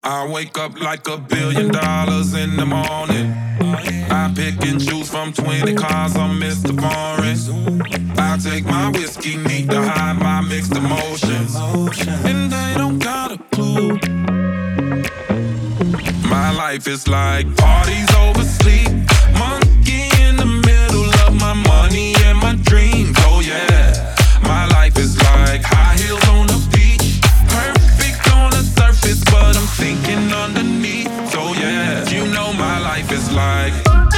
I wake up like $1 billion in the morning. I pick and choose from 20 cars, I'm Mr. Foreign. I take my whiskey, need to hide my mixed emotions. And they don't got a clue. My life is like parties over sleep. Monkey in the middle of my money and my dreams, oh yeah. My life is like high heels on the beach. Perfect on the surface, but I'm thinking underneath, so yeah. You know my life is like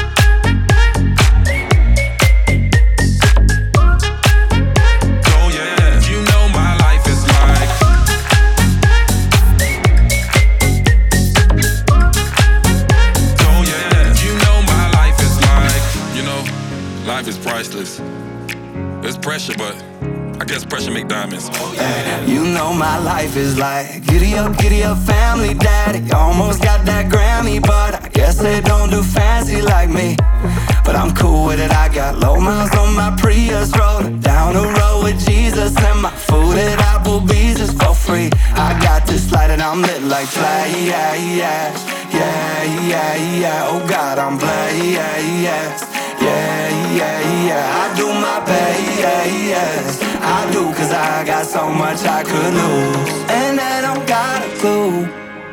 life is priceless. There's pressure, but I guess pressure make diamonds. You know my life is like giddy up, family daddy. Almost got that Grammy, but I guess they don't do fancy like me. But I'm cool with it, I got low miles on my Prius. Rolling down the road with Jesus, and my food at Applebee's is for free. I got this light and I'm lit like flash, yeah. Oh God, I'm blessed, yeah. I do my best, I do, cause I got so much I could lose, and I don't got a clue.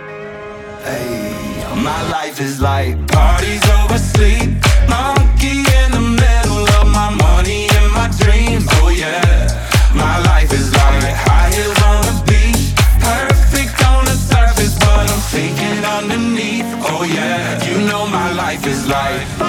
Hey, my life is like parties over sleep. Monkey in the middle of my money and my dreams, oh yeah. My life is like high heels on the beach. Perfect on the surface, but I'm thinking underneath, oh yeah. You know my life is like